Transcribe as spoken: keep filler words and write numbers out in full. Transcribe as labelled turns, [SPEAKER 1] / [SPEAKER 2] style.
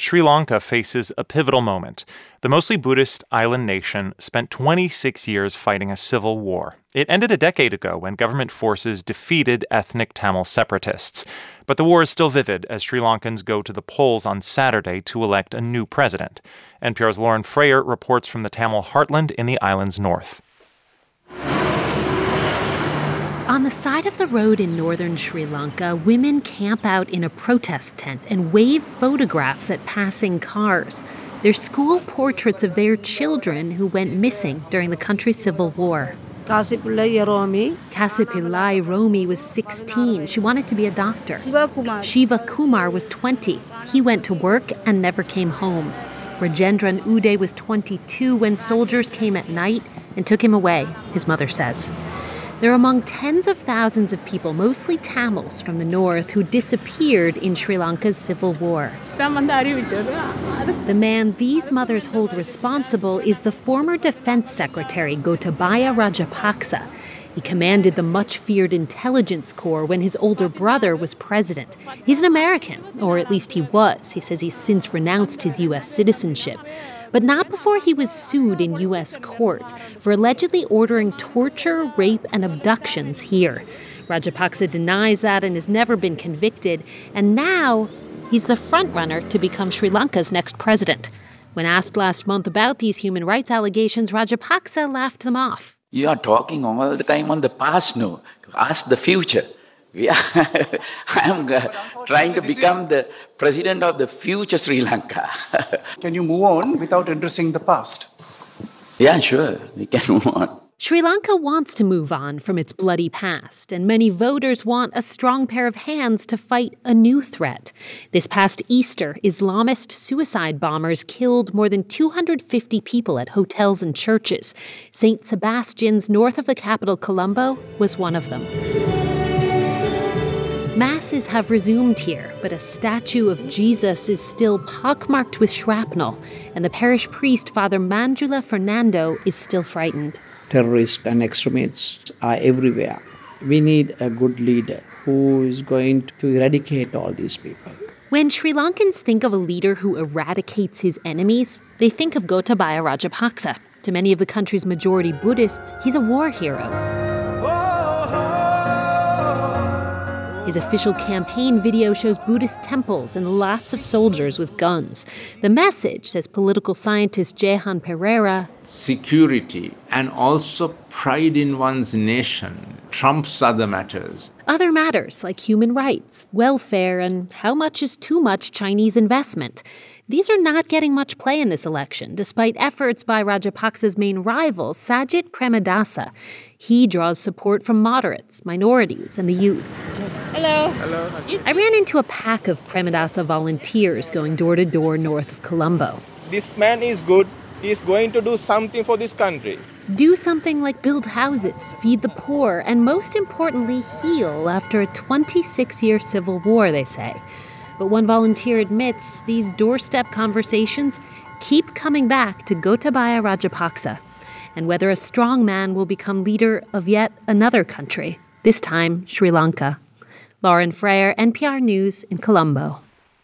[SPEAKER 1] Sri Lanka faces a pivotal moment. The mostly Buddhist island nation spent twenty-six years fighting a civil war. It ended a decade ago when government forces defeated ethnic Tamil separatists. But the war is still vivid as Sri Lankans go to the polls on Saturday to elect a new president. N P R's Lauren Freyer reports from the Tamil heartland in the island's north.
[SPEAKER 2] On the side of the road in northern Sri Lanka, women camp out in a protest tent and wave photographs at passing cars. They're school portraits of their children who went missing during the country's civil war.
[SPEAKER 3] Kasipillai Romi.
[SPEAKER 2] Kasipillai Romi was sixteen. She wanted to be a doctor.
[SPEAKER 3] Shiva Kumar.
[SPEAKER 2] Shiva Kumar was twenty. He went to work and never came home. Rajendran Uday was twenty-two when soldiers came at night and took him away, his mother says. They're among tens of thousands of people, mostly Tamils from the north, who disappeared in Sri Lanka's civil war. The man these mothers hold responsible is the former Defense Secretary Gotabaya Rajapaksa. He commanded the much-feared intelligence corps when his older brother was president. He's an American, or at least he was. He says he's since renounced his U S citizenship. But not before he was sued in U S court for allegedly ordering torture, rape, and abductions here. Rajapaksa denies that and has never been convicted. And now he's the frontrunner to become Sri Lanka's next president. When asked last month about these human rights allegations, Rajapaksa laughed them off.
[SPEAKER 4] You are talking all the time on the past now. Ask the future. We are I am uh, trying to become the president of the future Sri Lanka.
[SPEAKER 5] Can you move on without addressing the past?
[SPEAKER 4] Yeah, sure. We can move on.
[SPEAKER 2] Sri Lanka wants to move on from its bloody past, and many voters want a strong pair of hands to fight a new threat. This past Easter, Islamist suicide bombers killed more than two hundred fifty people at hotels and churches. Saint Sebastian's, north of the capital Colombo, was one of them. Masses have resumed here, but a statue of Jesus is still pockmarked with shrapnel, and the parish priest, Father Manjula Fernando, is still frightened.
[SPEAKER 6] Terrorists and extremists are everywhere. We need a good leader who is going to eradicate all these people.
[SPEAKER 2] When Sri Lankans think of a leader who eradicates his enemies, they think of Gotabaya Rajapaksa. To many of the country's majority Buddhists, he's a war hero. His official campaign video shows Buddhist temples and lots of soldiers with guns. The message, says political scientist Jehan Pereira,
[SPEAKER 7] security and also pride in one's nation trumps other matters.
[SPEAKER 2] Other matters like human rights, welfare, and how much is too much Chinese investment. These are not getting much play in this election, despite efforts by Rajapaksa's main rival, Sajit Premadasa. He draws support from moderates, minorities, and the youth.
[SPEAKER 3] Hello.
[SPEAKER 2] Hello. I ran into a pack of Premadasa volunteers going door to door north of Colombo.
[SPEAKER 8] This man is good. He's going to do something for this country.
[SPEAKER 2] Do something like build houses, feed the poor, and most importantly, heal after a twenty-six-year civil war, they say. But one volunteer admits these doorstep conversations keep coming back to Gotabaya Rajapaksa and whether a strong man will become leader of yet another country, this time Sri Lanka. Lauren Freyer, N P R News in Colombo.